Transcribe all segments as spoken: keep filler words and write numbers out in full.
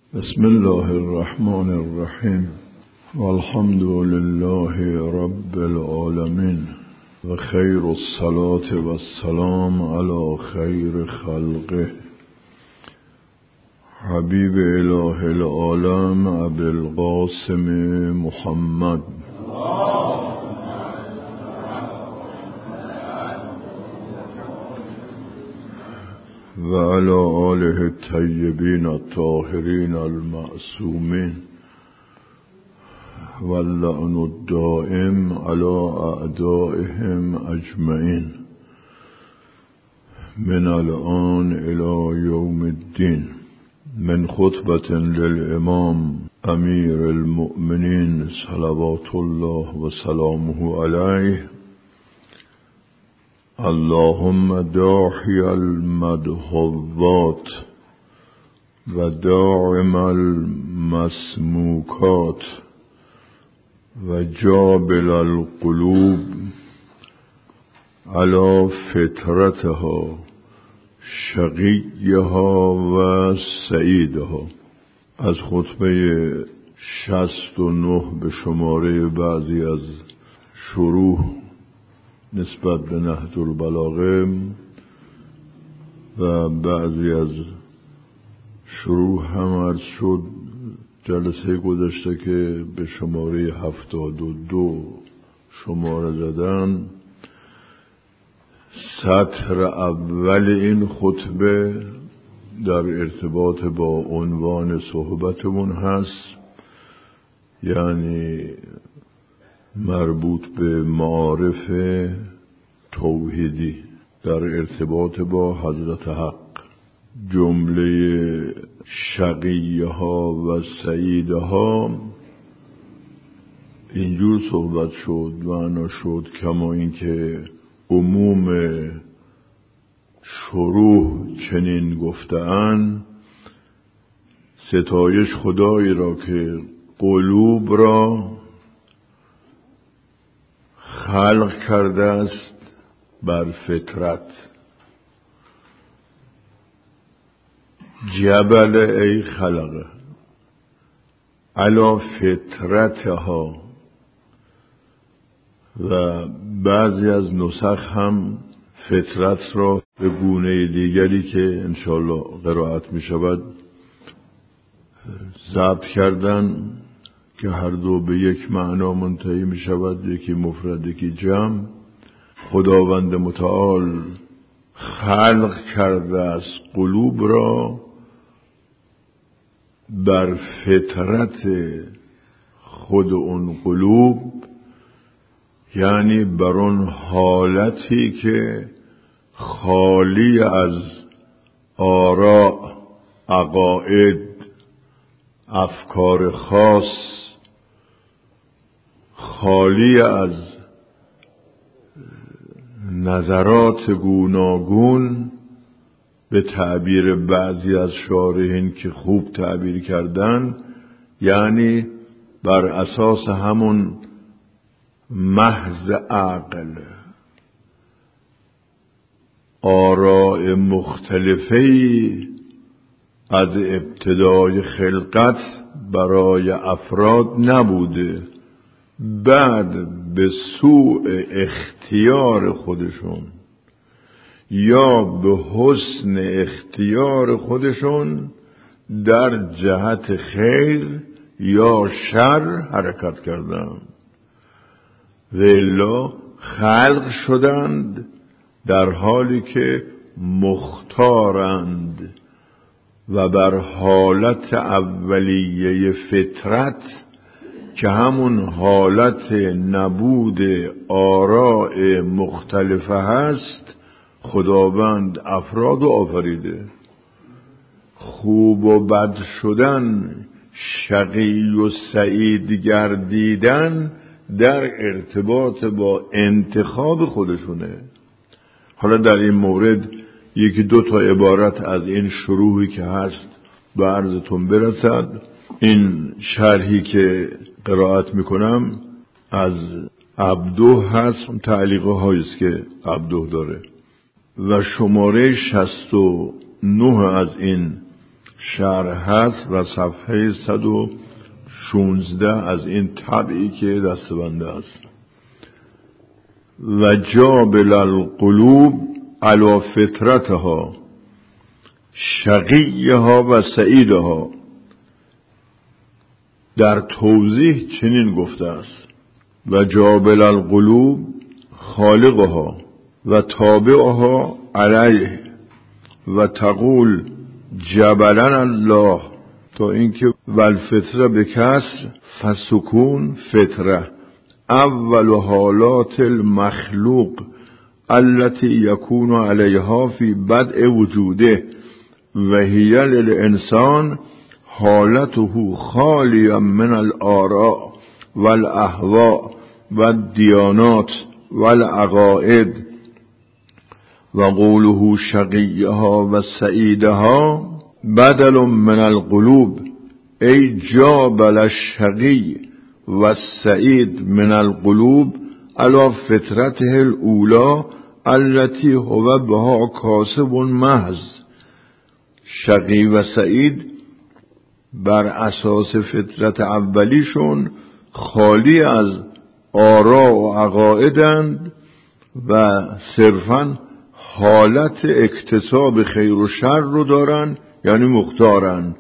بسم الله الرحمن الرحیم والحمد لله رب العالمین و خیر الصلاة و السلام علی خیر خلقه حبیب اله العالم ابی القاسم محمد و علی آله الطیبین الطاهرین المعصومین واللعن الدائم علی اعدائهم اجمعین من الان الی یوم الدین. من خطبة للامام امیر المؤمنین صلوات الله و سلامه علیه: اللهم داحی المدحوات و داعم المسموکات و جابل القلوب علی فطرتها شقیها و سعیدها. از خطبه شصت و نه به شماره بعضی از شروح نسبت به نهج البلاغه و بعضی از شروح هم عرض شد جلسه گذشته که به شماره هفتاد و دو شماره زدن. سطر اول این خطبه در ارتباط با عنوان صحبتمون هست، یعنی مربوط به معارف توحیدی در ارتباط با حضرت حق. جمله شقیها و سعیدها اینجور صحبت شد معنا شد کما اینکه عموم شروح چنین گفته‌اند: ستایش خدایی را که قلوب را خلق کرده است بر فطرت. جبل ای خلقه علی فطرتها. و بعضی از نسخ هم فطرت را به گونه دیگری که انشاءالله قرائت می شود ضبط کردن که هر دو به یک معنا منتهی می شود، یکی مفرد یکی جمع. خداوند متعال خلق کرده است قلوب را بر فطرت خود اون قلوب، یعنی بر اون حالتی که خالی از آراء، عقاید، افکار خاص، خالی از نظرات گوناگون، به تعبیر بعضی از شارحین که خوب تعبیر کردن، یعنی بر اساس همون محض عقل، آراء مختلفی از ابتدای خلقت برای افراد نبوده، بعد به سوء اختیار خودشون یا به حسن اختیار خودشون در جهت خیر یا شر حرکت کردن و الا خلق شدند در حالی که مختارند و بر حالت اولیه فطرت که همون حالت نبود آراء مختلفه هست خداوند افراد آفریده. خوب و بد شدن، شقی و سعید گردیدن در ارتباط با انتخاب خودشونه. حالا در این مورد یکی دو تا عبارت از این شروحی که هست به عرضتون برسد. این شرحی که قرائت میکنم از عبدو هست، تعلیقه هاییست که عبدو داره و شماره شصت و نه از این شرح هست و صفحه صد و شانزده از این طبعی که دست بنده است. و جابل القلوب علی فطرتها شقیها و سعیدها. در توضیح چنین گفته است: و جابل القلوب خالقها و تابعها علیه و تقول جبلن الله، تا اینکه والفطره به کسر فسکون فطره اول حالات المخلوق التي يكون عليها في بدء وجوده و هي للانسان حالته خالیا من الآراء والاهواء والديانات والعقائد. و قوله شقیها و سعیدها بدل من القلوب ای جابل الشقی و السعید من القلوب علی فطرته الاولی التي هو بها کاسب محض. شقی و سعید بر اساس فطرت اولیشون خالی از آرا و عقایدند و صرفاً حالت اکتساب خیر و شر رو دارن، یعنی مختارن.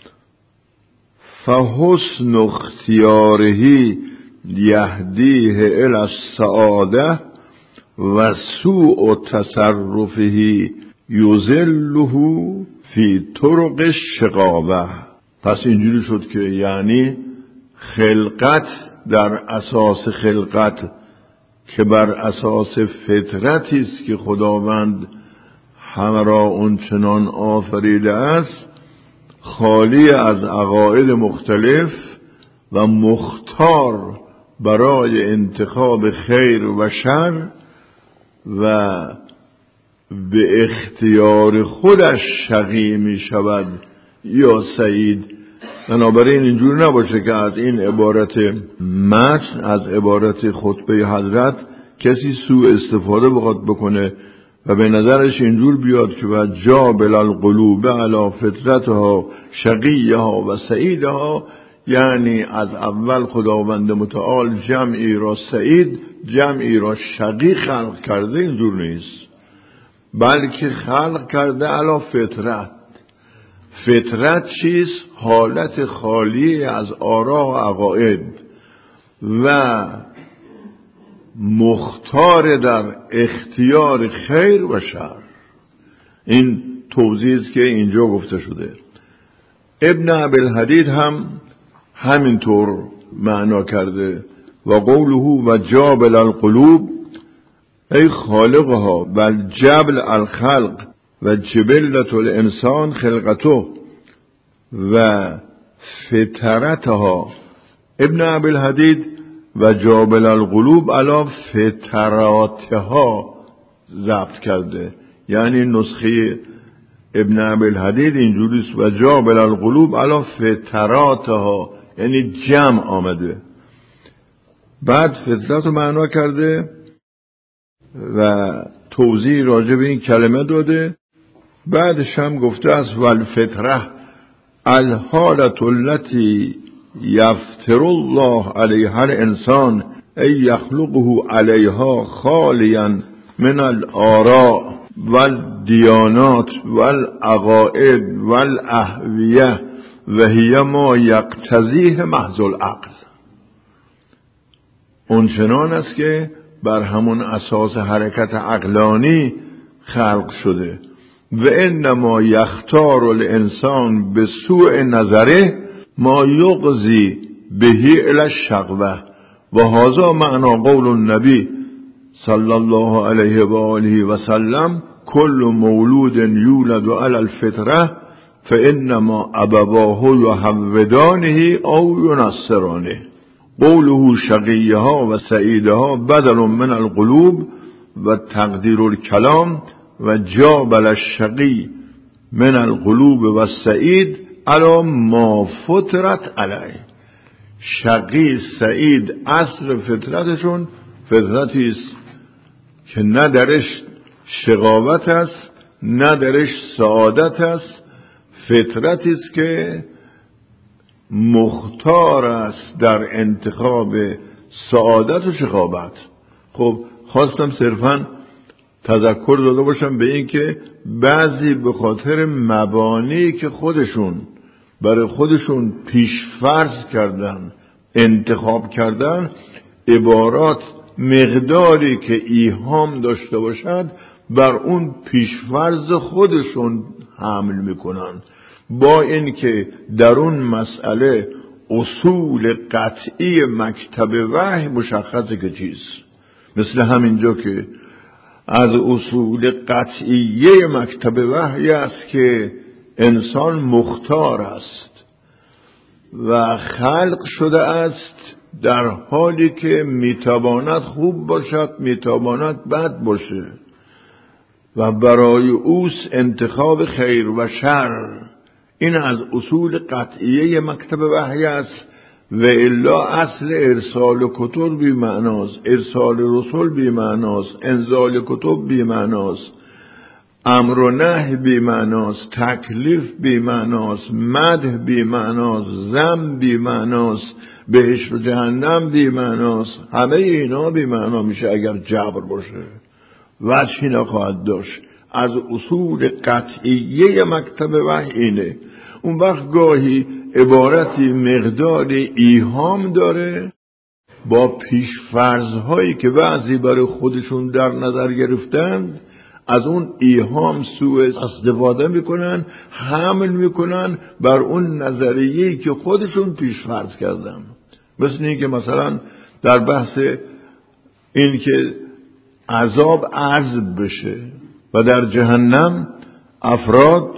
فحسن اختیارهی یهدیه الی السعاده و سوء تصرفهی یضله فی طرق الشقاوه. پس اینجوری شد که یعنی خلقت در اساس خلقت که بر اساس فطرتی است که خداوند همه را اون چنان آفریده است، خالی از عقاید مختلف و مختار برای انتخاب خیر و شر و به اختیار خودش شقی می شود یا سعید. بنابراین اینجور نباشه که از این عبارت متن، از عبارت خطبه حضرت کسی سوء استفاده بخواد بکنه و به نظرش اینجور بیاد که و جابل القلوب علی فطرتها شقیها و سعیدها، یعنی از اول خداوند متعال جمعی را سعید جمعی را شقی خلق کرده. اینجور نیست، بلکه خلق کرده علی فطرت. فطرت چیست؟ حالت خالی از آرا و عقاید و مختار در اختیار خیر و شر. این توضیح است که اینجا گفته شده. ابن ابی‌الحدید هم همینطور معنا کرده و قوله و جابل القلوب ای خالقها و جبل الخلق و جبلت الانسان خلقته و فطرتها. ابن ابی‌الحدید و جابل القلوب علی فطراتها ضبط کرده، یعنی نسخه ابن ابی‌الحدید اینجوریست و جابل القلوب علی فطراتها، یعنی جمع آمده. بعد فطرت رو معنا کرده و توضیح راجع به این کلمه داده. بعدش هم گفته است والفطره الحالة التي یفتر الله علیها الانسان ای یخلقه علیها خالیا من الآراء والدیانات والعقائد والاهویه و هی ما یقتضیه محض العقل. اون چنان است که بر همون اساس حرکت عقلانی خلق شده. و انما یختار الانسان به سوء نظره ما یغزی بهی الی الشقوه و هذا معنا قول النبی صلی الله علیه و آله و سلم کل مولود یولد علی الفطره فانما ابواه یهودانه او ینصرانه. قوله شقیها و سعیدها بدل من القلوب و تقدیر الکلام و جابل الشقی من القلوب و السعید علی ما فطرت علیه. شقی سعید اصل فطرتشون فطرتی است که نه درش شقاوت است نه درش سعادت است، فطرتی است که مختار است در انتخاب سعادت و شقاوت. خب خواستم صرفاً تذکر داده باشم به این که بعضی به خاطر مبانی که خودشون برای خودشون پیشفرض کردن، انتخاب کردن، عبارات مقداری که ایهام داشته باشد بر اون پیشفرض خودشون حمل میکنن، با این که در اون مسئله اصول قطعی مکتب وحی مشخصه که چیست. مثل همینجا که از اصول قطعیه مکتب وحی است که انسان مختار است و خلق شده است در حالی که میتواند خوب باشد، میتواند بد باشه و برای اوست انتخاب خیر و شر. این از اصول قطعیه مکتب وحی است و الا اصل ارسال کتب بی معناست، ارسال رسول بی معناست، انزال کتب بی معناست، امر و نهی بی معناست، تکلیف بی معناست، مدح بی معناست، ذم بی معناست، بهشت و جهنم بی معناست. همه اینا بی معنا میشه اگر جبر باشه، وجهی نخواهد داشت. از اصول قطعیه مکتب وحی اینه. اون وقت گاهی عبارتی مقدار ایهام داره با پیشفرض‌هایی که بعضی برای خودشون در نظر گرفتند، از اون ایهام سوء استفاده میکنن، حمل میکنن بر اون نظریه‌ای که خودشون پیشفرض کردن. مثل این که مثلا در بحث این که عذاب عرض بشه و در جهنم افراد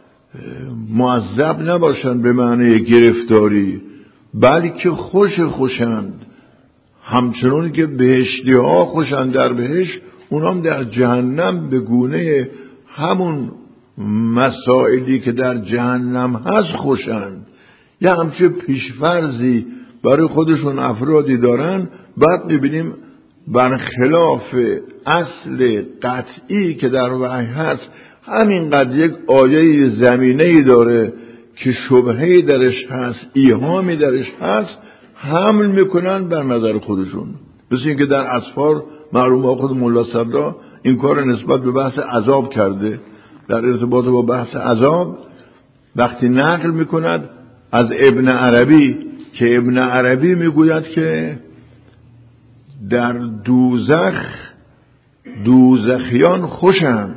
معذب نباشند به معنی گرفتاری، بلکه خوش خوشند، همچنون که بهشتی ها خوشند در بهشت، اونام در جهنم به گونه همون مسائلی که در جهنم هست خوشند. یا همچه پیشفرضی برای خودشون افرادی دارن. بعد میبینیم برخلاف اصل قطعی که در وحی هست، همینقدر یک آیه زمینه‌ای داره که شبهه‌ای درش هست، ایهامی درش هست، حمل میکنن بر نظر خودشون. مثل این که در اسفار معلومه خود ملا صدرا این کار نسبت به بحث عذاب کرده. در ارتباط با بحث عذاب وقتی نقل میکند از ابن عربی که ابن عربی میگوید که در دوزخ دوزخیان خوشند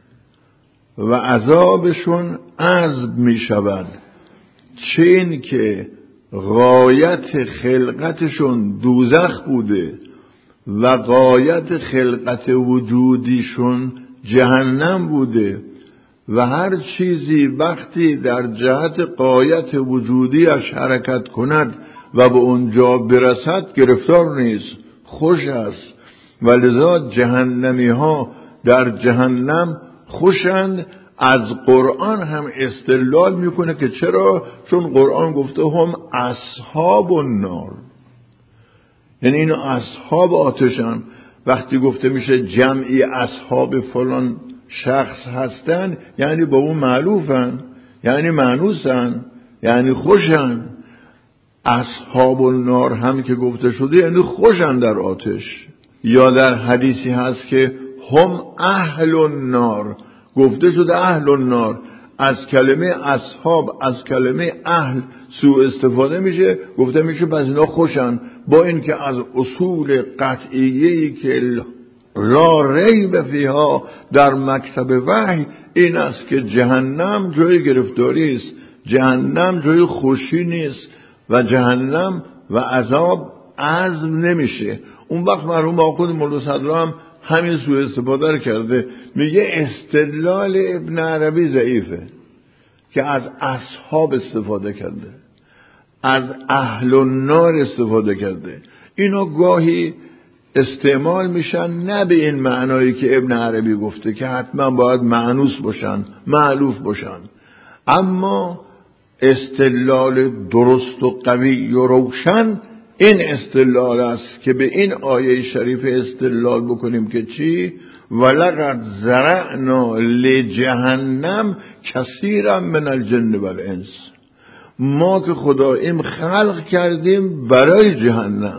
و عذابشون عذب می شود، چه این که غایت خلقتشون دوزخ بوده و غایت خلقت وجودیشون جهنم بوده و هر چیزی وقتی در جهت غایت وجودیش حرکت کند و به اونجا برسد گرفتار نیست، خوش است. ولذا جهنمی ها در جهنم خوشند. از قرآن هم استدلال میکنه که چرا؟ چون قرآن گفته هم اصحاب النار، یعنی این اصحاب آتشن. وقتی گفته میشه جمعی اصحاب فلان شخص هستن، یعنی با اون معلوفن، یعنی مانوسن، یعنی خوشن. اصحاب النار هم که گفته شده یعنی خوشن در آتش. یا در حدیثی هست که هم اهل النار، گفته شده اهل النار. از کلمه اصحاب، از کلمه اهل سوء استفاده میشه، گفته میشه پس اینا خوشن، با اینکه از اصول قطعیه‌ای که لا ریب فیها در مکتب وحی این است که جهنم جای گرفتاری است، جهنم جای خوشی نیست و جهنم و عذاب عزم نمیشه. اون وقت مرحوم آقای مولا صدرا هم همین سوء استفاده رو کرده، میگه استدلال ابن عربی ضعیفه که از اصحاب استفاده کرده، از اهل النار استفاده کرده. اینا گاهی استعمال میشن نه به این معنایی که ابن عربی گفته که حتما باید مانوس باشن، مألوف باشن، اما استدلال درست و قوی و روشن این استدلال است که به این آیه شریف استدلال بکنیم که چی؟ ولقد زرعنا لجهنم کثیرا من الجن والانس. ما که خداییم خلق کردیم برای جهنم.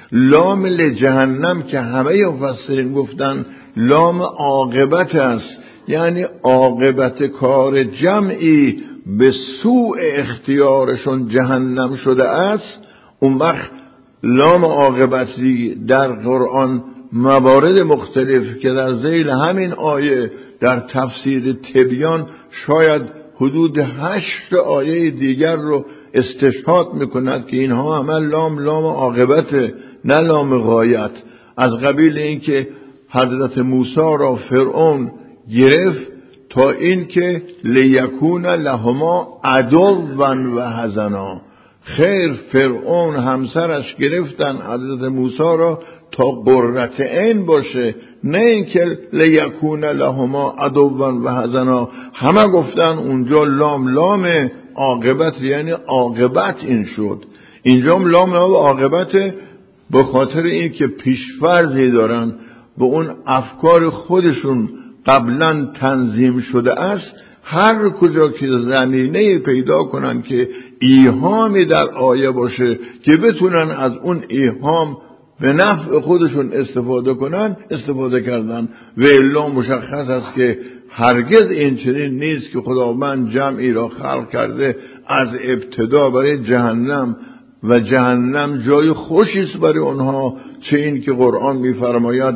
لام لجهنم که همه مفسرین گفتن لام عاقبت است، یعنی عاقبت کار جمعی به سوء اختیارشون جهنم شده است. اون وقت لام عاقبتی در قرآن موارد مختلف که در ذیل همین آیه در تفسیر تبیان شاید حدود هشت آیه دیگر رو استشهاد میکند که اینها همه لام لام عاقبت، نه لام غایت. از قبیل این که حضرت موسی را فرعون گرفت تا این که لیکون لهما عدوا و حزنا. خیر فرعون همسرش گرفتن حضرت موسی را تا قرة عین باشه، نه اینکه لیکون لهما عدوا و حزنا. همه گفتن اونجا لام لام عاقبت، یعنی عاقبت این شد. اینجا لام لام عاقبت به خاطر این که پیشفرضی دارن به اون افکار خودشون قبلا تنظیم شده است. هر کجا که زمینه پیدا کنن که ایهامی در آیه باشه که بتونن از اون ایهام به نفع خودشون استفاده کنن استفاده کردن. و الا مشخص است که هرگز این چنین نیست که خداوند جمعی را خلق کرده از ابتدا برای جهنم و جهنم جای خوشی است برای اونها، چه این که قرآن می‌فرماید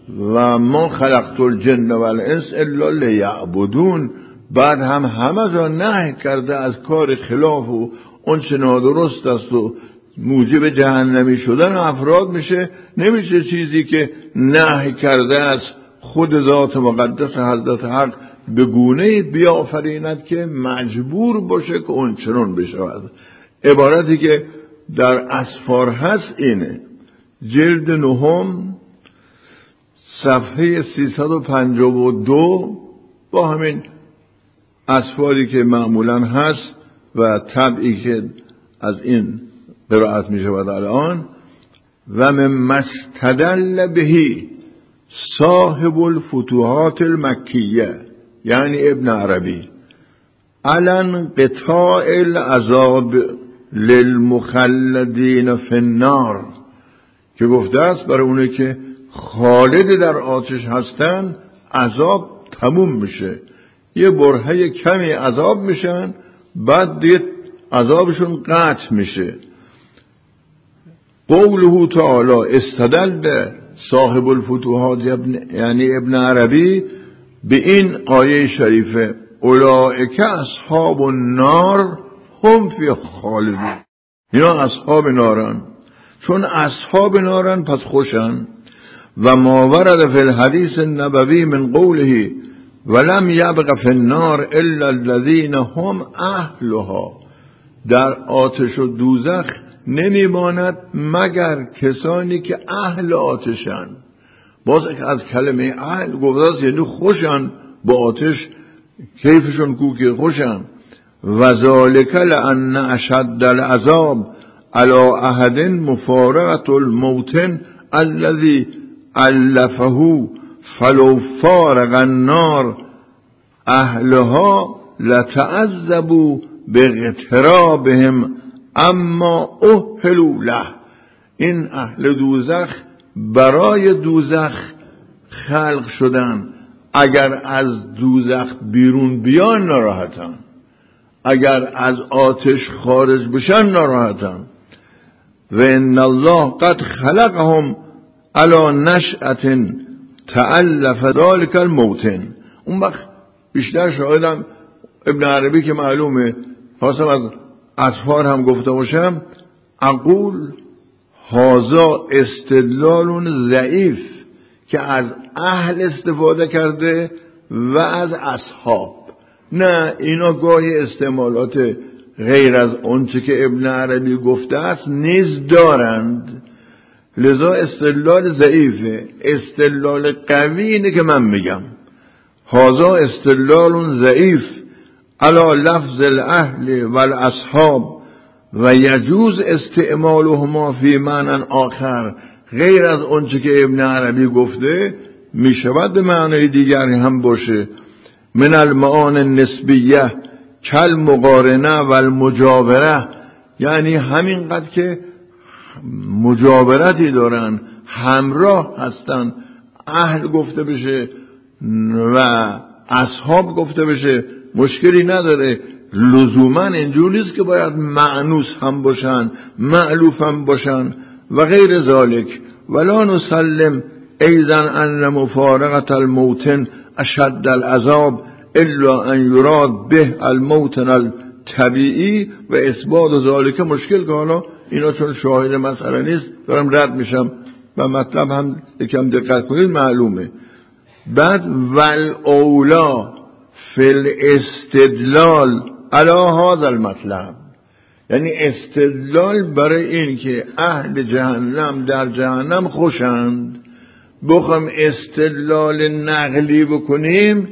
و ما خلقت الجن والانس الا لیعبدون. بعد هم همه جا نهی کرده از کار خلاف و اون چه نادرست است و موجب جهنمی شدن افراد میشه. نمیشه چیزی که نهی کرده از خود ذات مقدس حضرت حق به گونه‌ای بیافریند که مجبور باشه که اون چنون بشود. عبارتی که در اسفار هست اینه: جلد نهم صفحه سیصد و پنجاه و دو با همین اسفاری که معمولا هست و طبعی که از این قرائت می شود الان. و من مستدل بهی صاحب الفتوحات المکیه، یعنی ابن عربی، علن قطاع العذاب للمخلدین فی النار، که گفته است برای اونه که خالد در آتش هستن عذاب تموم میشه، یه برهه کمی عذاب میشن بعد دیگه عذابشون قطع میشه. قوله تعالی استدل صاحب الفتوحات یعنی ابن عربی به این آیه شریفه اولئک اصحاب النار هم فی خالدون. اینا اصحاب نارن، چون اصحاب نارن پس خوشن. و ما ورد فی الحدیث النبوی من قوله ولم یبق فی النار الا الذین هم اهلها، در آتش و دوزخ نمیماند مگر کسانی که اهل آتشن. باز از کلمه اهل گفته یعنی خوشن با آتش، کیفشون کوکی خوشن. و ذالک لان اشد العذاب علی احد مفارقة الموطن الذي علفه فلو فارق النار اهلها لتعذبوا باغترابهم اما اهلوا له. این اهل دوزخ برای دوزخ خلق شدن، اگر از دوزخ بیرون بیان ناراحتن، اگر از آتش خارج بشن ناراحتن. و ان الله قد خلقهم علی نشأة تألف ذلك الموطن. اون وقت بیشتر شاهدم ابن عربی که معلومه، خواستم از اسفار هم گفته باشم، اقول هازا استدلال ضعیف که از اهل استفاده کرده و از اصحاب. نه، اینا گاهی استعمالات غیر از اونچه که ابن عربی گفته است نیز دارند، لذا استدلال ضعیفه. استدلال قوی اینه که من میگم هازا استدلال ضعیف علی لفظ الاهل والاصحاب و یجوز استعمالهما فی معنی آخر غیر از اونچه که ابن عربی گفته. می شود به معنای دیگری هم باشه. من المعان نسبیه کل مقارنه و المجاوره، یعنی همینقدر که مجاورتی دارن، همراه هستن، اهل گفته بشه و اصحاب گفته بشه مشکلی نداره. لزوما اینجور نیست که باید معنوس هم باشن، مألوف هم باشن و غیر ذالک. ولا نسلم ایضا ان مفارقت الموتن اشد العذاب الا ان یراد به الموتن الطبیعی و اثبات ذالک مشکل، که حالا اینا چون شاهد مسئله نیست دارم رد میشم و مطلب هم یکم دقت کنید معلومه. بعد والاولا فی الاستدلال علی هذا المطلب، یعنی استدلال برای این که اهل جهنم در جهنم خوشند، بخوام استدلال نقلی بکنیم،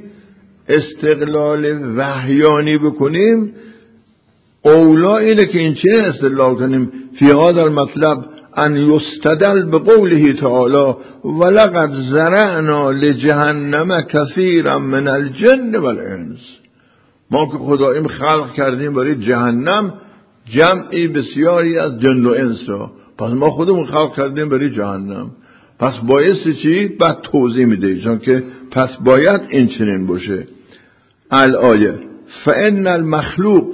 استقلال وحیانی بکنیم، اولا اینه که این چه استدلال کنیم فی هذا المطلب ان یستدل بقوله تعالی ولقد زرعنا لجهنم کثیرا من الجن والانس. ما که خداییم خلق کردیم برای جهنم جمعی بسیاری از جن و انس را، پس ما خودمون خلق کردیم برای جهنم. پس بایستی چی؟ بعد توضیح میده چون که پس باید این چنین باشه. الآیه فإن المخلوق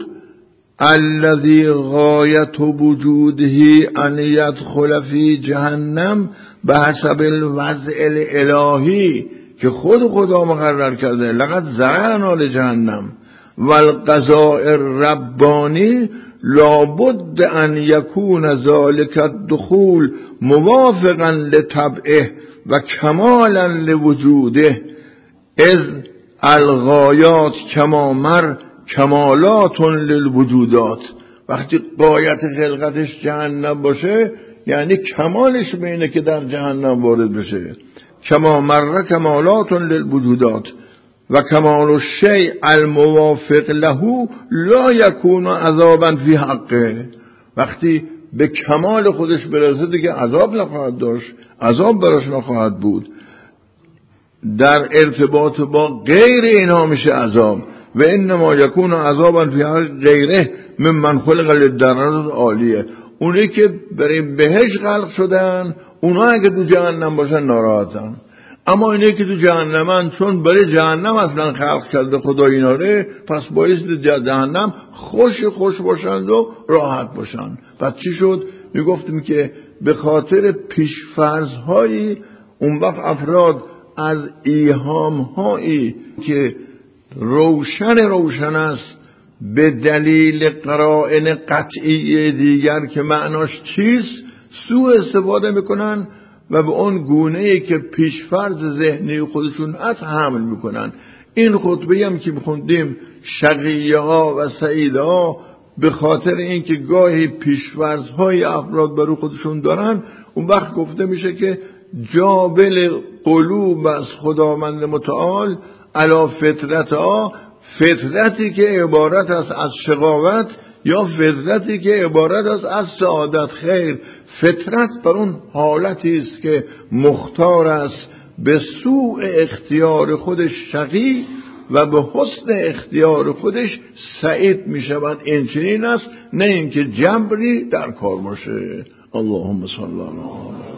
الذي غایت وجوده ان يدخل فی جهنم بحسب الوضع الالهی، که خود خدا مقرر کرده لقد زرعنا لجهنم والقضاء الربانی لابد ان یکون ذلك الدخول موافقا لطبعه و کمالا لوجوده اذ الغایات کما مر کمالات للوجودات. وقتی غایت خلقتش جهنم باشه یعنی کمالش به اینه که در جهنم وارد بشه. کما مر کمالات للوجودات و کمال الشیء الموافق له لا یکون عذابا فی حقه. وقتی به کمال خودش برسه دیگه عذاب نخواهد داشت، عذاب براش نخواهد بود. در ارتباط با غیر اینها میشه عذاب. و انما یکون عذابا فی حق غیره ممن خلق للدرجات عالیه. اونی که برای بهشت خلق شدن اونا اگه تو جهنم باشن ناراحتن، اما اینه که تو جهنمن چون برای جهنم اصلا خلق کرده خدا اینا ره، پس باید جهنم خوش خوش باشند و راحت باشند. پس چی شد؟ میگفتیم که به خاطر پیشفرض‌هایی اون وقت افراد از ایهام‌هایی که روشن روشن است به دلیل قرائن قطعی دیگر که معناش چیست سوء استفاده میکنن و به اون گونه‌ای که پیشفرض ذهنی خودشون از حمل میکنن. این خطبه هم که میخوندیم شقیه ها و سعیده ها به خاطر اینکه گاهی پیشفرض های افراد برای خودشون دارن، اون وقت گفته میشه که جابل قلوب از خداوند متعال علی فطرت ها، فطرتی که عبارت است از شقاوت یا فطرتی که عبارت است از سعادت خیر. فطرت بر اون حالتی است که مختار است به سوء اختیار خودش شقی و به حسن اختیار خودش سعید می شود. این چنین است، نه اینکه جبری در کار باشه. اللهم صل علی محمد.